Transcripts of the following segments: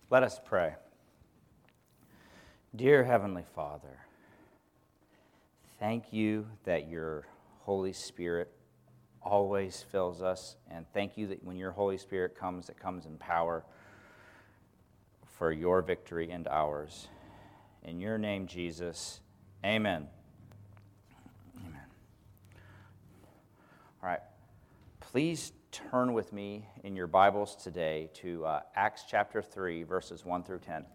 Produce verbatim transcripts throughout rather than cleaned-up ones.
Let us pray. Dear Heavenly Father, thank you that your Holy Spirit always fills us, and thank you that when your Holy Spirit comes, it comes in power for your victory and ours. In your name, Jesus, amen. Amen. All right, please turn with me in your Bibles today to uh, Acts chapter three, verses one through ten.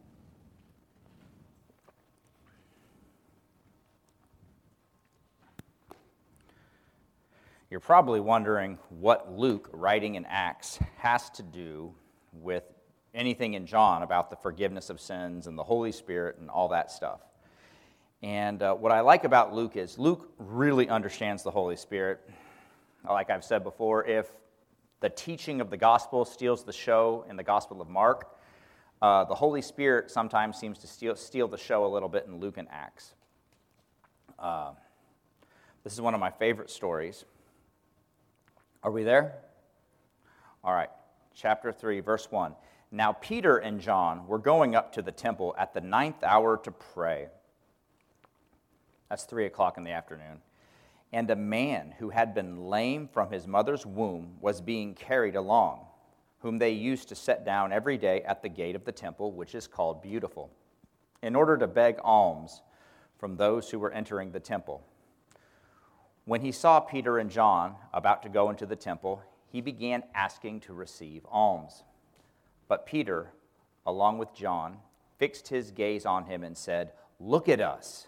You're probably wondering what Luke, writing in Acts, has to do with anything in John about the forgiveness of sins and the Holy Spirit and all that stuff. And uh, what I like about Luke is Luke really understands the Holy Spirit. Like I've said before, if the teaching of the gospel steals the show in the Gospel of Mark, uh, the Holy Spirit sometimes seems to steal, steal the show a little bit in Luke and Acts. Uh, this is one of my favorite stories. Are we there? All right, chapter three, verse one. Now Peter and John were going up to the temple at the ninth hour to pray. That's three o'clock in the afternoon. And a man who had been lame from his mother's womb was being carried along, whom they used to set down every day at the gate of the temple, which is called Beautiful, in order to beg alms from those who were entering the temple. When he saw Peter and John about to go into the temple, he began asking to receive alms. But Peter, along with John, fixed his gaze on him and said, "Look at us."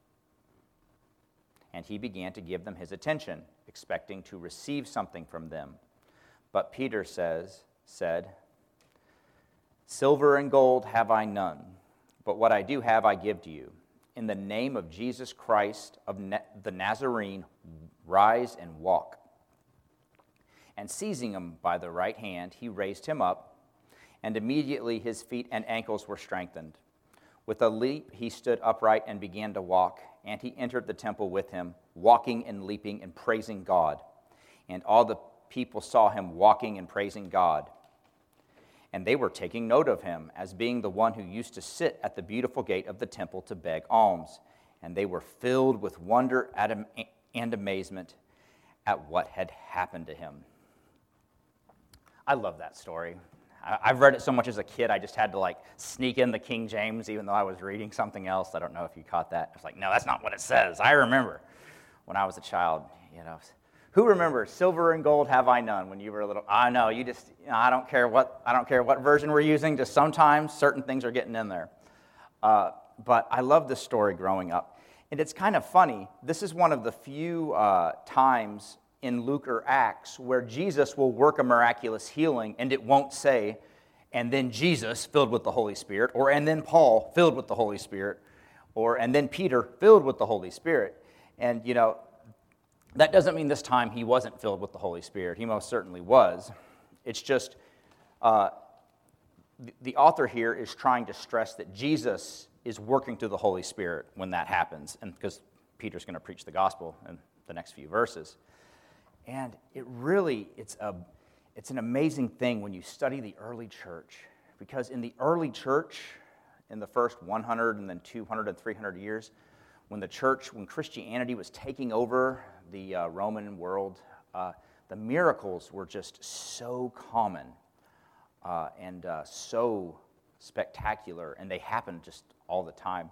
And he began to give them his attention, expecting to receive something from them. But Peter says, said, "Silver and gold have I none, but what I do have I give to you. In the name of Jesus Christ of the Nazarene, rise and walk." And seizing him by the right hand, he raised him up, and immediately his feet and ankles were strengthened. With a leap he stood upright and began to walk, and he entered the temple with him, walking and leaping and praising God. And all the people saw him walking and praising God. And they were taking note of him as being the one who used to sit at the beautiful gate of the temple to beg alms. And they were filled with wonder and amazement at what had happened to him. I love that story. I've read it so much as a kid, I just had to like sneak in the King James, even though I was reading something else. I don't know if you caught that. I was like, no, that's not what it says. I remember when I was a child, you know. Who remembers silver and gold have I none when you were a little? I know you just. You know, I don't care what I don't care what version we're using. Just sometimes certain things are getting in there. Uh, but I love this story growing up, and it's kind of funny. This is one of the few uh, times in Luke or Acts where Jesus will work a miraculous healing, and it won't say, "and then Jesus filled with the Holy Spirit," or "and then Paul filled with the Holy Spirit," or "and then Peter filled with the Holy Spirit." And you know. That doesn't mean this time he wasn't filled with the Holy Spirit. He most certainly was. It's just uh, the, the author here is trying to stress that Jesus is working through the Holy Spirit when that happens, and because Peter's going to preach the gospel in the next few verses. And it really, it's a, it's an amazing thing when you study the early church, because in the early church, in the first one hundred and then two hundred and three hundred years, when the church, when Christianity was taking over the uh, Roman world, uh, the miracles were just so common uh, and uh, so spectacular, and they happened just all the time.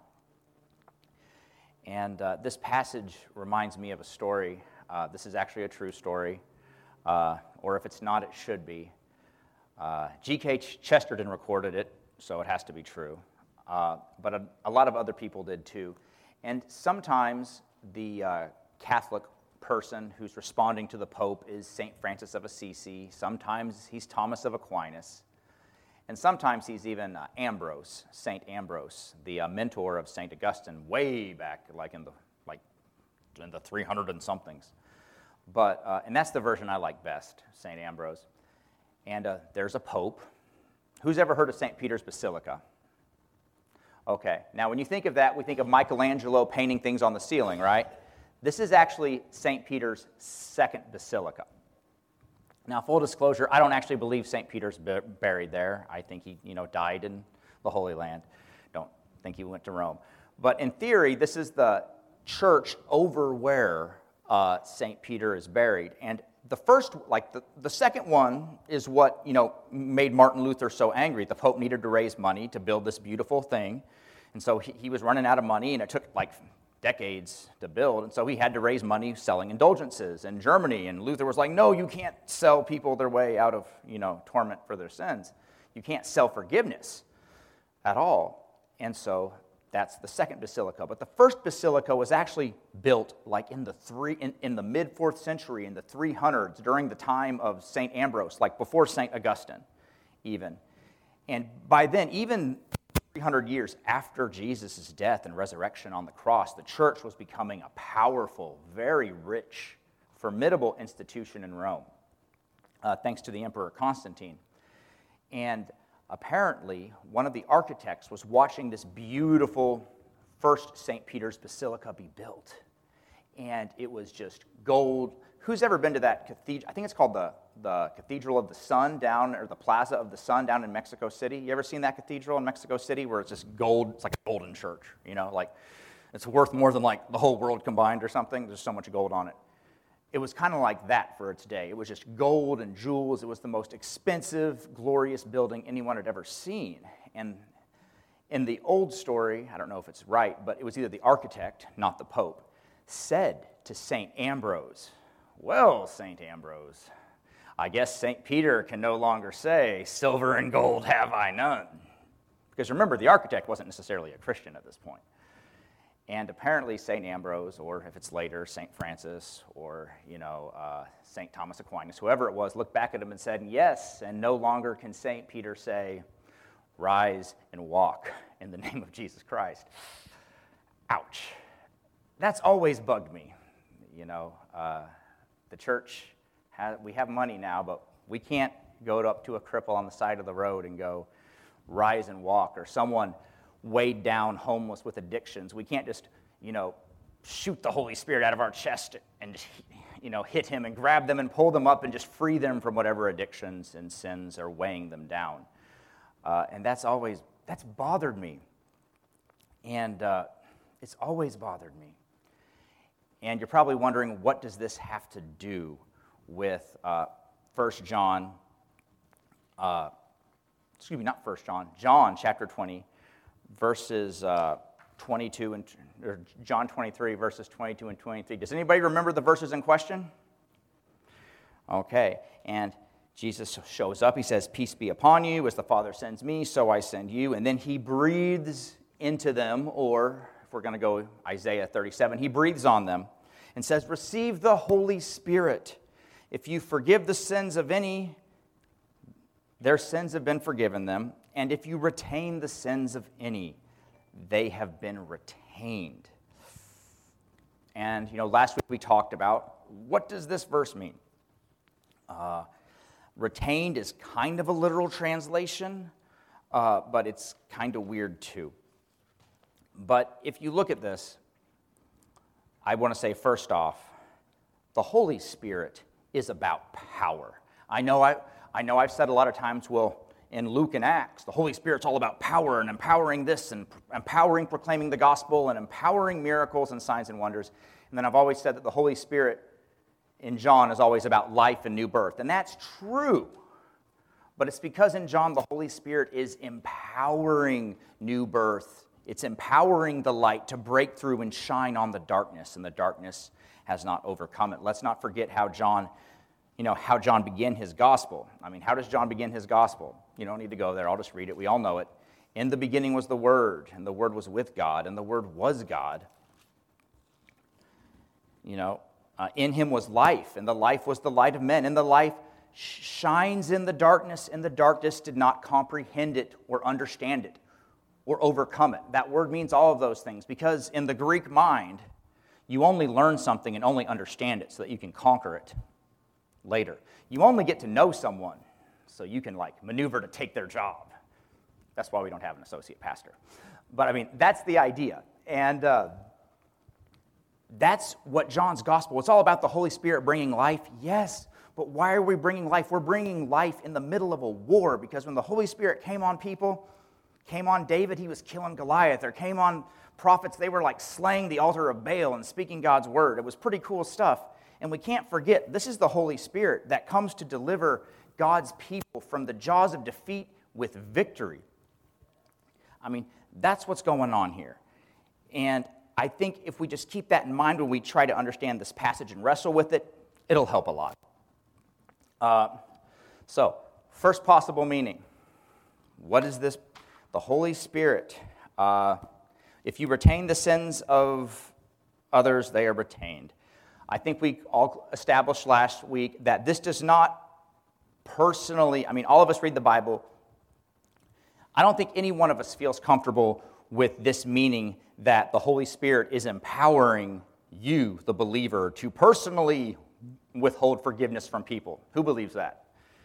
And uh, this passage reminds me of a story. Uh, this is actually a true story, uh, or if it's not, it should be. Uh, G K Chesterton recorded it, so it has to be true. Uh, but a, a lot of other people did too. And sometimes the uh, Catholic person who's responding to the Pope is Saint Francis of Assisi. Sometimes he's Thomas of Aquinas. And sometimes he's even uh, Ambrose, Saint Ambrose, the uh, mentor of Saint Augustine, way back, like in the like in the three hundred and somethings. But uh, and that's the version I like best, Saint Ambrose. And uh, there's a Pope. Who's ever heard of Saint Peter's Basilica? Okay, now when you think of that, we think of Michelangelo painting things on the ceiling, right? This is actually Saint Peter's second basilica. Now, full disclosure, I don't actually believe Saint Peter's buried there. I think he, you know, died in the Holy Land. Don't think he went to Rome. But in theory, this is the church over where uh, Saint Peter is buried. And the first, like the, the second one is what, you know, made Martin Luther so angry. The Pope needed to raise money to build this beautiful thing. And so he, he was running out of money, and it took like decades to build. And so he had to raise money selling indulgences in Germany. And Luther was like, no, you can't sell people their way out of, you know, torment for their sins. You can't sell forgiveness at all. And so that's the second basilica. But the first basilica was actually built like in the three in, in the mid fourth century, in the three hundreds, during the time of Saint Ambrose, like before Saint Augustine, even. And by then, even three hundred years after Jesus' death and resurrection on the cross, the church was becoming a powerful, very rich, formidable institution in Rome, uh, thanks to the Emperor Constantine. And apparently, one of the architects was watching this beautiful first Saint Peter's Basilica be built. And it was just gold. Who's ever been to that cathedral? I think it's called the, the Cathedral of the Sun down, or the Plaza of the Sun down in Mexico City. You ever seen that cathedral in Mexico City where it's just gold? It's like a golden church, you know, like it's worth more than like the whole world combined or something. There's so much gold on it. It was kind of like that for its day. It was just gold and jewels. It was the most expensive, glorious building anyone had ever seen. And in the old story, I don't know if it's right, but it was either the architect, not the Pope, said to Saint Ambrose, well, Saint Ambrose, I guess Saint Peter can no longer say, silver and gold have I none. Because remember, the architect wasn't necessarily a Christian at this point. And apparently Saint Ambrose, or if it's later, Saint Francis, or, you know, uh, Saint Thomas Aquinas, whoever it was, looked back at him and said, yes, and no longer can Saint Peter say, rise and walk in the name of Jesus Christ. Ouch. That's always bugged me. You know, uh, the church, has, we have money now, but we can't go up to a cripple on the side of the road and go, rise and walk, or someone weighed down, homeless with addictions. We can't just, you know, shoot the Holy Spirit out of our chest and, you know, hit him and grab them and pull them up and just free them from whatever addictions and sins are weighing them down. Uh, and that's always, that's bothered me. And uh, it's always bothered me. And you're probably wondering, what does this have to do with uh, First John, uh, excuse me, not First John, John chapter twenty, verses uh, twenty-two and or John twenty-three, verses twenty-two and twenty-three. Does anybody remember the verses in question? Okay, and Jesus shows up. He says, peace be upon you. As the Father sends me, so I send you. And then he breathes into them, or if we're going to go Isaiah thirty-seven, he breathes on them and says, receive the Holy Spirit. If you forgive the sins of any, their sins have been forgiven them. And if you retain the sins of any, they have been retained. And, you know, last week we talked about, what does this verse mean? Uh, retained is kind of a literal translation, uh, but it's kind of weird too. But if you look at this, I want to say first off, the Holy Spirit is about power. I know, I, I know I've said a lot of times, well, in Luke and Acts, the Holy Spirit's all about power and empowering this and empowering proclaiming the gospel and empowering miracles and signs and wonders. And then I've always said that the Holy Spirit in John is always about life and new birth. And that's true. But it's because in John, the Holy Spirit is empowering new birth. It's empowering the light to break through and shine on the darkness, and the darkness has not overcome it. Let's not forget how John, you know, how John began his gospel. I mean, how does John begin his gospel? You don't need to go there. I'll just read it. We all know it. In the beginning was the Word, and the Word was with God, and the Word was God. You know, uh, in him was life, and the life was the light of men, and the life sh- shines in the darkness, and the darkness did not comprehend it or understand it or overcome it. That word means all of those things, because in the Greek mind, you only learn something and only understand it so that you can conquer it later. You only get to know someone so you can, like, maneuver to take their job. That's why we don't have an associate pastor. But, I mean, that's the idea. And uh, that's what John's gospel, it's all about the Holy Spirit bringing life, yes. But why are we bringing life? We're bringing life in the middle of a war, because when the Holy Spirit came on people, Came on David, he was killing Goliath. Or came on prophets, they were like slaying the altar of Baal and speaking God's word. It was pretty cool stuff. And we can't forget, this is the Holy Spirit that comes to deliver God's people from the jaws of defeat with victory. I mean, that's what's going on here. And I think if we just keep that in mind when we try to understand this passage and wrestle with it, it'll help a lot. Uh, so, first possible meaning. What is this? The Holy Spirit. Uh, if you retain the sins of others, they are retained. I think we all established last week that this does not personally, I mean, all of us read the Bible. I don't think any one of us feels comfortable with this meaning that the Holy Spirit is empowering you, the believer, to personally withhold forgiveness from people. Who believes that?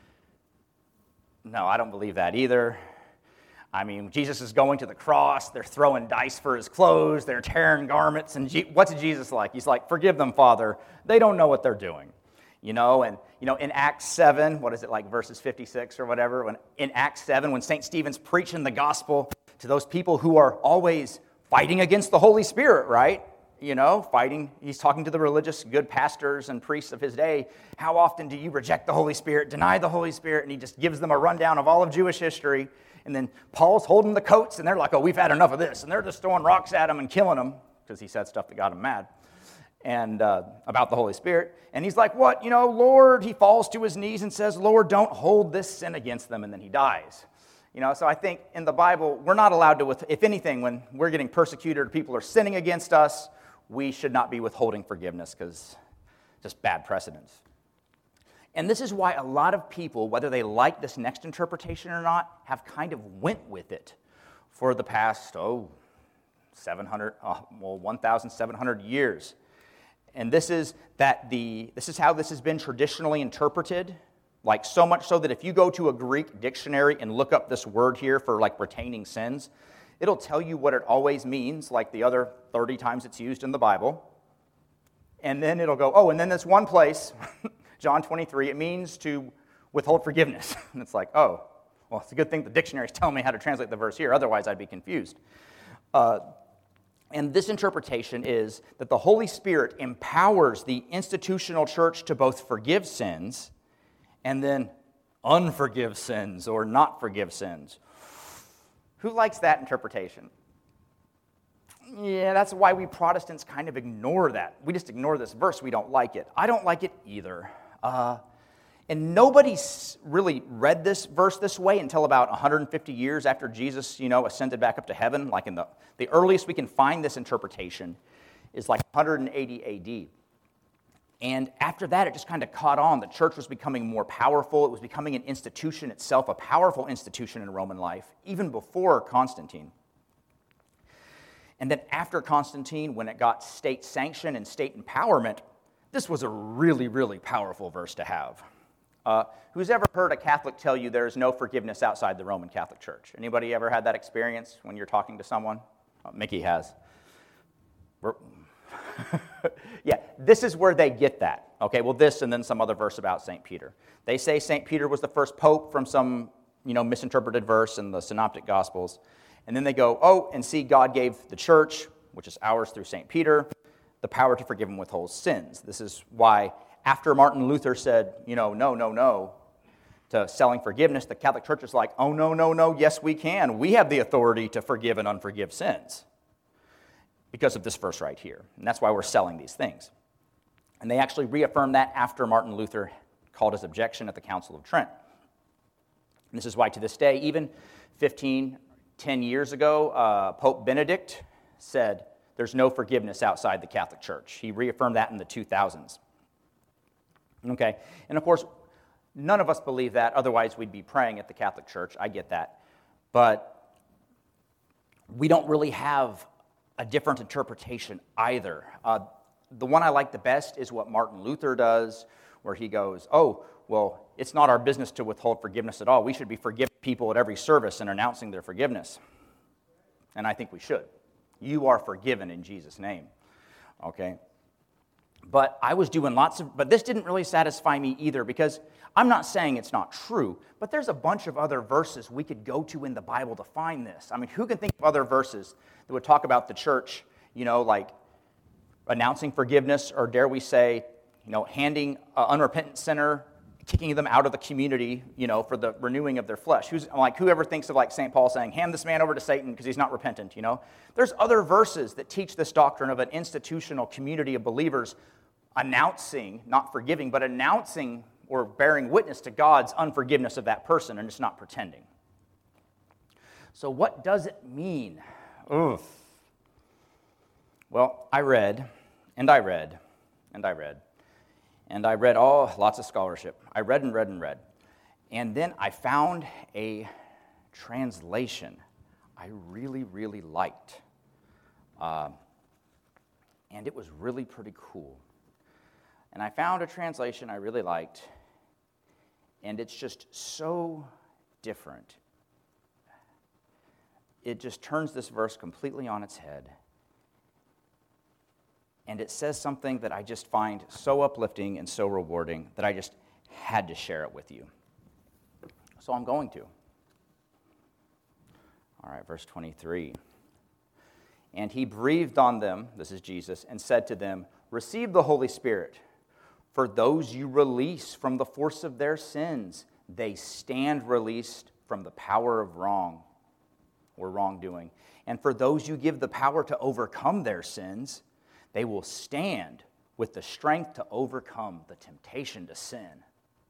No, I don't believe that either. I mean, Jesus is going to the cross, they're throwing dice for his clothes, they're tearing garments, and Je- what's Jesus like? He's like, forgive them, Father. They don't know what they're doing. You know, and you know, in Acts seven, what is it, like verses fifty-six or whatever, when in Acts seven, when Saint Stephen's preaching the gospel to those people who are always fighting against the Holy Spirit, right? You know, fighting, he's talking to the religious good pastors and priests of his day. How often do you reject the Holy Spirit, deny the Holy Spirit? And he just gives them a rundown of all of Jewish history. And then Paul's holding the coats, and they're like, oh, we've had enough of this. And they're just throwing rocks at him and killing him, because he said stuff that got him mad, and uh, about the Holy Spirit. And he's like, what? You know, Lord, he falls to his knees and says, Lord, don't hold this sin against them, and then he dies. You know, so I think in the Bible, we're not allowed to, if anything, when we're getting persecuted or people are sinning against us, we should not be withholding forgiveness, because just bad precedents. And this is why a lot of people, whether they like this next interpretation or not, have kind of went with it for the past, oh, seven hundred, oh, well, one thousand seven hundred years. And this is that the this is how this has been traditionally interpreted, like so much so that if you go to a Greek dictionary and look up this word here for like retaining sins, it'll tell you what it always means, like the other thirty times it's used in the Bible. And then it'll go, oh, and then this one place, John twenty-three, it means to withhold forgiveness. And it's like, oh, well, it's a good thing the dictionary's telling me how to translate the verse here, otherwise I'd be confused. Uh, and this interpretation is that the Holy Spirit empowers the institutional church to both forgive sins and then unforgive sins or not forgive sins. Who likes that interpretation? Yeah, that's why we Protestants kind of ignore that. We just ignore this verse. We don't like it. I don't like it either. Uh, and nobody really read this verse this way until about one hundred fifty years after Jesus, you know, ascended back up to heaven. Like in the, the earliest we can find this interpretation is like one hundred eighty A D. And after that, it just kind of caught on. The church was becoming more powerful. It was becoming an institution itself, a powerful institution in Roman life, even before Constantine. And then after Constantine, when it got state sanction and state empowerment, this was a really, really powerful verse to have. Uh, who's ever heard a Catholic tell you there is no forgiveness outside the Roman Catholic Church? Anybody ever had that experience when you're talking to someone? Oh, Mickey has. We're yeah, this is where they get that. Okay, well, this and then some other verse about Saint Peter. They say Saint Peter was the first pope from some, you know, misinterpreted verse in the Synoptic Gospels. And then they go, oh, and see, God gave the church, which is ours through Saint Peter, the power to forgive and withhold sins. This is why after Martin Luther said, you know, no, no, no, to selling forgiveness, the Catholic Church is like, oh, no, no, no, yes, we can. We have the authority to forgive and unforgive sins because of this verse right here. And that's why we're selling these things. And they actually reaffirmed that after Martin Luther called his objection at the Council of Trent. And this is why to this day, even fifteen, ten years ago, uh, Pope Benedict said there's no forgiveness outside the Catholic Church. He reaffirmed that in the two thousands. Okay, and of course, none of us believe that, otherwise we'd be praying at the Catholic Church. I get that. But we don't really have a different interpretation either. Uh, the one I like the best is what Martin Luther does, where he goes, oh, well, it's not our business to withhold forgiveness at all. We should be forgiving people at every service and announcing their forgiveness. And I think we should. You are forgiven in Jesus' name. Okay? But I was doing lots of, but this didn't really satisfy me either, because I'm not saying it's not true, but there's a bunch of other verses we could go to in the Bible to find this. I mean, who can think of other verses that would talk about the church, you know, like announcing forgiveness, or dare we say, you know, handing an unrepentant sinner, kicking them out of the community, you know, for the renewing of their flesh. Who's like, whoever thinks of like Saint Paul saying, hand this man over to Satan because he's not repentant, you know? There's other verses that teach this doctrine of an institutional community of believers announcing, not forgiving, but announcing or bearing witness to God's unforgiveness of that person, and just not pretending. So what does it mean? Ugh. Well, I read, and I read, and I read, and I read all, lots of scholarship. I read and read and read. And then I found a translation I really, really liked. Uh, and it was really pretty cool. And I found a translation I really liked, and it's just so different. It just turns this verse completely on its head. And it says something that I just find so uplifting and so rewarding that I just had to share it with you. So I'm going to. All right, verse twenty-three. And he breathed on them, this is Jesus, and said to them, receive the Holy Spirit. For those you release from the force of their sins, they stand released from the power of wrong or wrongdoing. And for those you give the power to overcome their sins, they will stand with the strength to overcome the temptation to sin.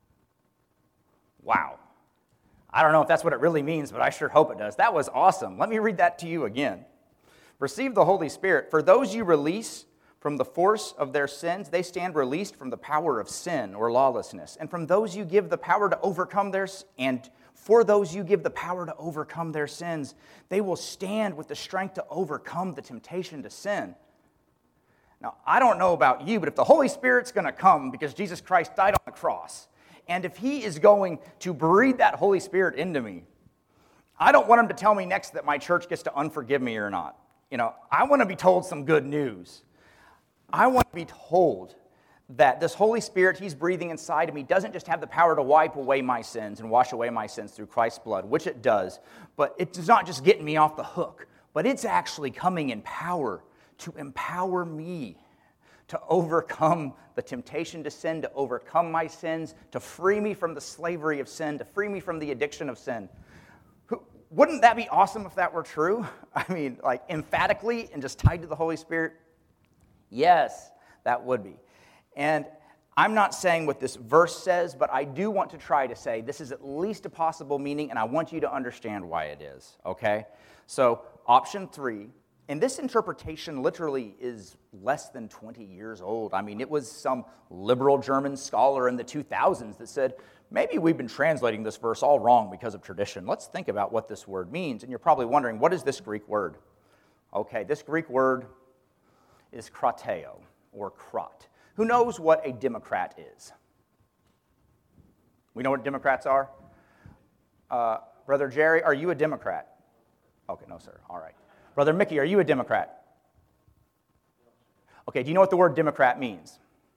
Wow. I don't know if that's what it really means, but I sure hope it does. That was awesome. Let me read that to you again. Receive the Holy Spirit. For those you release from the force of their sins, they stand released from the power of sin or lawlessness. And from those you give the power to overcome their and for those you give the power to overcome their sins, they will stand with the strength to overcome the temptation to sin. Now, I don't know about you, but if the Holy Spirit's going to come because Jesus Christ died on the cross, and if he is going to breathe that Holy Spirit into me, I don't want him to tell me next that my church gets to unforgive me or not. You know, I want to be told some good news. I want to be told that this Holy Spirit he's breathing inside of me doesn't just have the power to wipe away my sins and wash away my sins through Christ's blood, which it does, but it's not just getting me off the hook, but it's actually coming in power to empower me to overcome the temptation to sin, to overcome my sins, to free me from the slavery of sin, to free me from the addiction of sin. Wouldn't that be awesome if that were true? I mean, like emphatically and just tied to the Holy Spirit? Yes, that would be. And I'm not saying what this verse says, but I do want to try to say this is at least a possible meaning, and I want you to understand why it is, okay? So, option three, and this interpretation literally is less than twenty years old. I mean, it was some liberal German scholar in the two thousands that said, maybe we've been translating this verse all wrong because of tradition. Let's think about what this word means. And you're probably wondering, what is this Greek word? Okay, this Greek word is krateo, or krot. Who knows what a Democrat is? We know what Democrats are? Uh, Brother Jerry, are you a Democrat? Okay, no, sir. All right. Brother Mickey, are you a Democrat? Okay, do you know what the word Democrat means?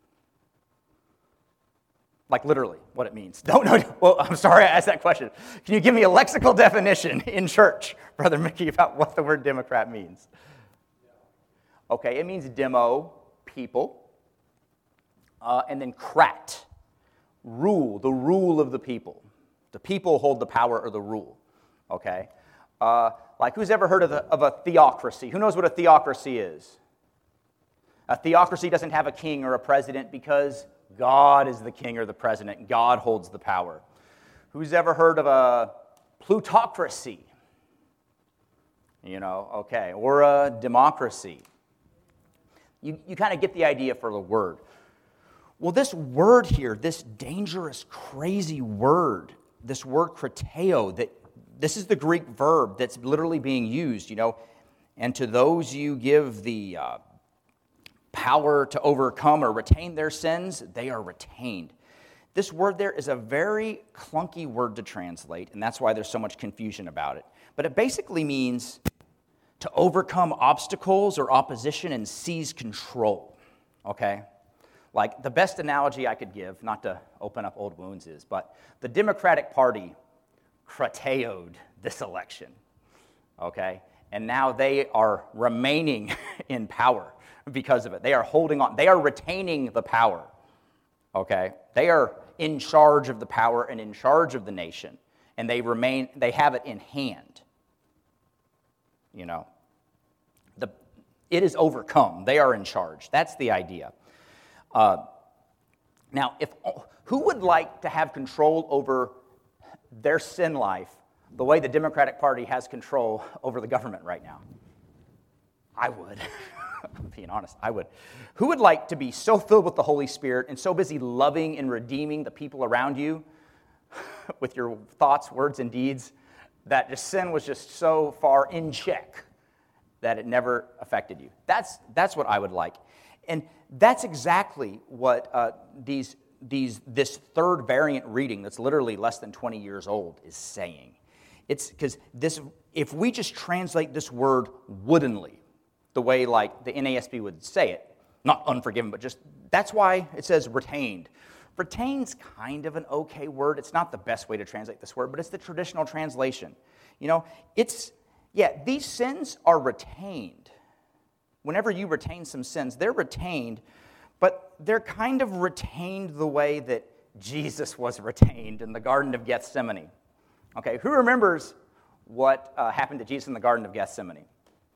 Like literally, what it means. Don't know. Well, I'm sorry I asked that question. Can you give me a lexical definition in church, Brother Mickey, about what the word Democrat means? Okay, it means demo, people. Uh, and then krat, rule, the rule of the people. The people hold the power or the rule, okay? Uh, like, who's ever heard of, the, of a theocracy? Who knows what a theocracy is? A theocracy doesn't have a king or a president because God is the king or the president. God holds the power. Who's ever heard of a plutocracy? You know, okay, or a democracy. You, you kind of get the idea for the word. Well, this word here, this dangerous, crazy word, this word krateo, that this is the Greek verb that's literally being used, you know, and to those you give the uh, power to overcome or retain their sins, they are retained. This word there is a very clunky word to translate, and that's why there's so much confusion about it. But it basically means to overcome obstacles or opposition and seize control, okay? Like, the best analogy I could give, not to open up old wounds, is, but the Democratic Party crateoed this election, okay? And now they are remaining in power because of it. They are holding on. They are retaining the power, okay? They are in charge of the power and in charge of the nation, and they remain, they have it in hand, you know? The, it is overcome. They are in charge. That's the idea. Uh, now, if who would like to have control over their sin life the way the Democratic Party has control over the government right now? I would. I'm being honest, I would. Who would like to be so filled with the Holy Spirit and so busy loving and redeeming the people around you with your thoughts, words, and deeds that just sin was just so far in check that it never affected you? That's, that's what I would like. And that's exactly what uh, these, these, this third variant reading that's literally less than twenty years old is saying. It's because this, if we just translate this word woodenly, the way like the N A S B would say it, not unforgiven, but just, that's why it says retained. Retained's kind of an okay word. It's not the best way to translate this word, but it's the traditional translation. You know, it's, yeah, these sins are retained. Whenever you retain some sins, they're retained, but they're kind of retained the way that Jesus was retained in the Garden of Gethsemane. Okay, who remembers what uh, happened to Jesus in the Garden of Gethsemane?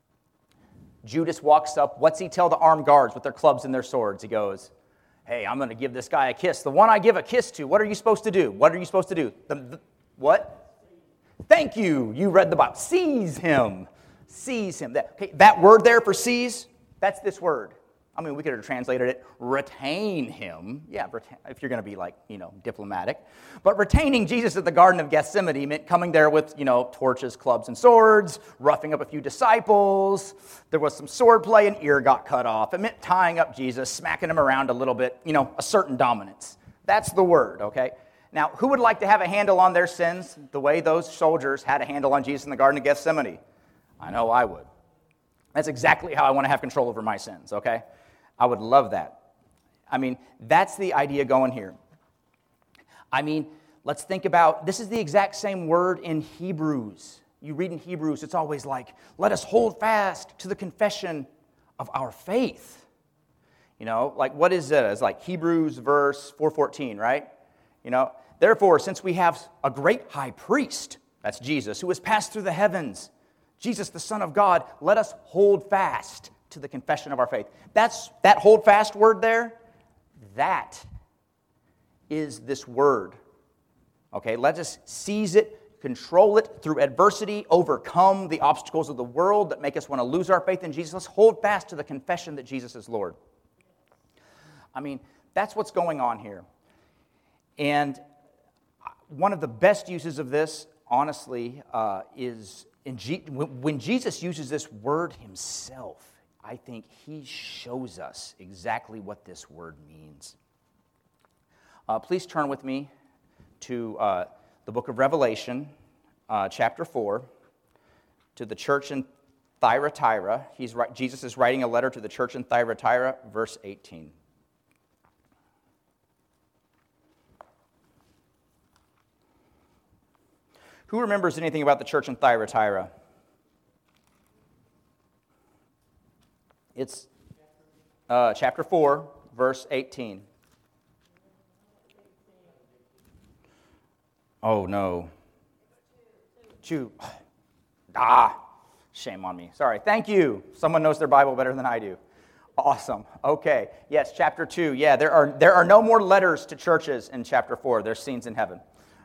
Judas walks up. What's he tell the armed guards with their clubs and their swords? He goes, hey, I'm going to give this guy a kiss. The one I give a kiss to, what are you supposed to do? What are you supposed to do? The, the, what? Thank you. You read the Bible. Seize him. Seize him. That, okay, that word there for seize, that's this word. I mean, we could have translated it, retain him. Yeah, retain, if you're going to be like, you know, diplomatic. But retaining Jesus at the Garden of Gethsemane meant coming there with, you know, torches, clubs, and swords, roughing up a few disciples. There was some sword play, an ear got cut off. It meant tying up Jesus, smacking him around a little bit, you know, a certain dominance. That's the word, okay? Now, who would like to have a handle on their sins the way those soldiers had a handle on Jesus in the Garden of Gethsemane? I know I would. That's exactly how I want to have control over my sins, okay? I would love that. I mean, that's the idea going here. I mean, let's think about, this is the exact same word in Hebrews. You read in Hebrews, it's always like, let us hold fast to the confession of our faith. You know, like what is it? It's like Hebrews verse four fourteen, right? You know, therefore, since we have a great high priest, that's Jesus, who has passed through the heavens, Jesus, the Son of God, let us hold fast to the confession of our faith. That's that hold fast word there. That is this word. Okay, let us seize it, control it through adversity, overcome the obstacles of the world that make us want to lose our faith in Jesus. Let's hold fast to the confession that Jesus is Lord. I mean, that's what's going on here. And one of the best uses of this, honestly, uh, is in G- when Jesus uses this word himself. I think he shows us exactly what this word means. Uh, please turn with me to uh, the book of Revelation, uh, chapter four, to the church in Thyatira. He's, Jesus is writing a letter to the church in Thyatira, verse eighteen. Who remembers anything about the church in Thyatira? It's uh, chapter four, verse eighteen. Oh, no. Two. Ah, shame on me. Sorry. Thank you. Someone knows their Bible better than I do. Awesome. Okay. Yes, chapter two. Yeah, there are, there are no more letters to churches in chapter four. There's scenes in heaven.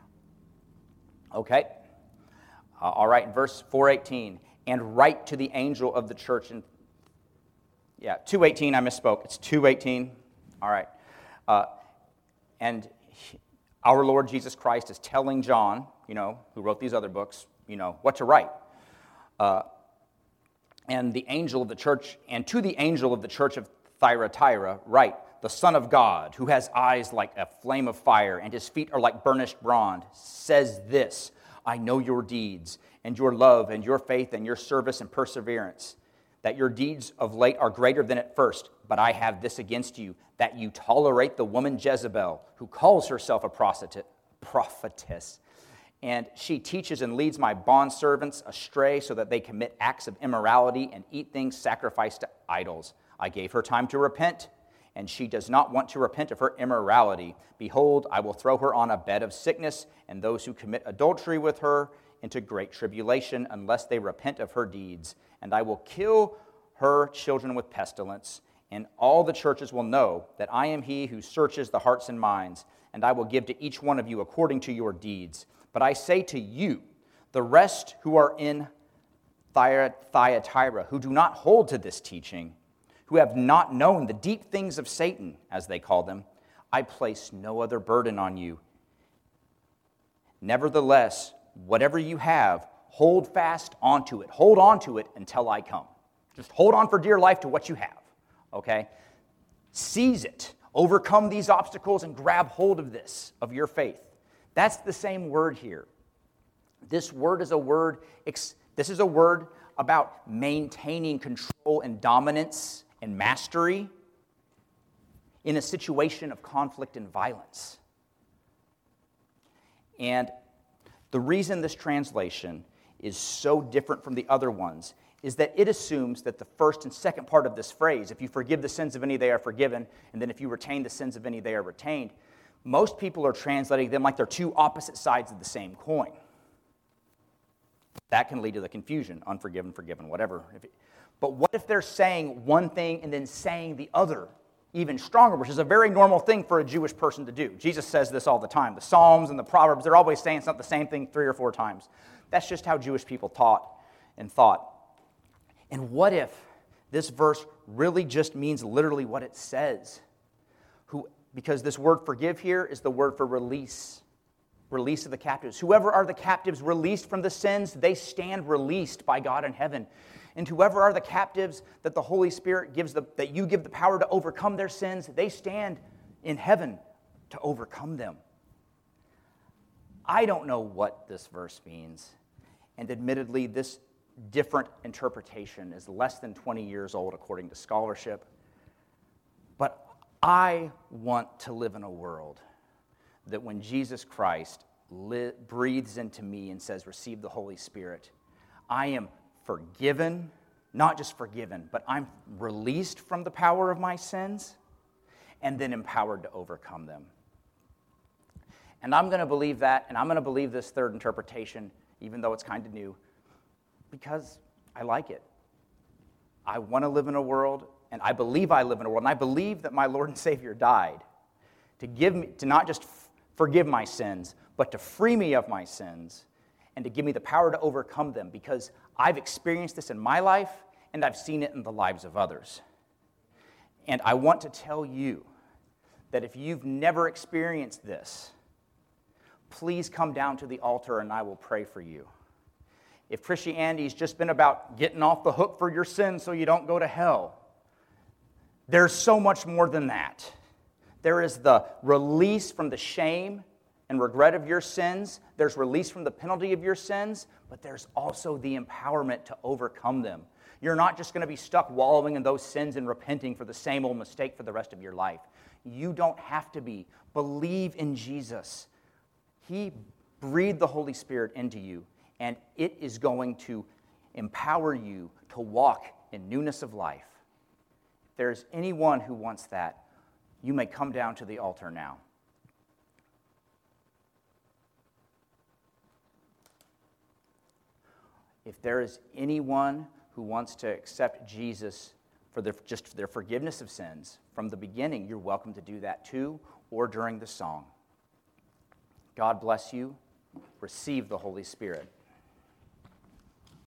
Okay. Uh, all right, verse four eighteen. And write to the angel of the church in Yeah, two eighteen, I misspoke. It's two eighteen. All right. Uh, and he, our Lord Jesus Christ is telling John, you know, who wrote these other books, you know, what to write. Uh, and the angel of the church, and to the angel of the church of Thyatira, write, the Son of God, who has eyes like a flame of fire, and his feet are like burnished bronze, says this, I know your deeds, and your love, and your faith, and your service and perseverance, that your deeds of late are greater than at first, but I have this against you, that you tolerate the woman Jezebel, who calls herself a prophetess, and she teaches and leads my bondservants astray so that they commit acts of immorality and eat things sacrificed to idols. I gave her time to repent, and she does not want to repent of her immorality. Behold, I will throw her on a bed of sickness, and those who commit adultery with her into great tribulation, unless they repent of her deeds. And I will kill her children with pestilence, and all the churches will know that I am he who searches the hearts and minds, and I will give to each one of you according to your deeds. But I say to you, the rest who are in Thyatira, who do not hold to this teaching, who have not known the deep things of Satan, as they call them, I place no other burden on you. Nevertheless, whatever you have, hold fast onto it. Hold on to it until I come. Just hold on for dear life to what you have, okay? Seize it. Overcome these obstacles and grab hold of this, of your faith. That's the same word here. This word is a word, this is a word about maintaining control and dominance and mastery in a situation of conflict and violence. And the reason this translation is so different from the other ones is that it assumes that the first and second part of this phrase, if you forgive the sins of any, they are forgiven, and then if you retain the sins of any, they are retained, most people are translating them like they're two opposite sides of the same coin. That can lead to the confusion, unforgiven, forgiven, whatever. But what if they're saying one thing and then saying the other even stronger, which is a very normal thing for a Jewish person to do. Jesus says this all the time. The Psalms and the Proverbs, they're always saying something, the same thing three or four times. That's just how Jewish people taught and thought. And what if this verse really just means literally what it says? Who, because this word forgive here is the word for release. Release of the captives. Whoever are the captives released from the sins, they stand released by God in heaven. And whoever are the captives that the Holy Spirit gives, the, that you give the power to overcome their sins, they stand in heaven to overcome them. I don't know what this verse means. And admittedly, this different interpretation is less than twenty years old according to scholarship. But I want to live in a world that when Jesus Christ li- breathes into me and says, receive the Holy Spirit, I am forgiven, not just forgiven, but I'm released from the power of my sins and then empowered to overcome them. And I'm going to believe that, and I'm going to believe this third interpretation, even though it's kind of new, because I like it. I want to live in a world, and I believe I live in a world, and I believe that my Lord and Savior died to give me, to not just f- forgive my sins, but to free me of my sins and to give me the power to overcome them, because I've experienced this in my life, and I've seen it in the lives of others. And I want to tell you that if you've never experienced this, please come down to the altar and I will pray for you. If Christianity's just been about getting off the hook for your sins so you don't go to hell, there's so much more than that. There is the release from the shame and regret of your sins. There's release from the penalty of your sins, but there's also the empowerment to overcome them. You're not just going to be stuck wallowing in those sins and repenting for the same old mistake for the rest of your life. You don't have to be. Believe in Jesus. He breathed the Holy Spirit into you, and it is going to empower you to walk in newness of life. If there's anyone who wants that, you may come down to the altar now. If there is anyone who wants to accept Jesus for their, just for their forgiveness of sins from the beginning, you're welcome to do that too, or during the song. God bless you. Receive the Holy Spirit.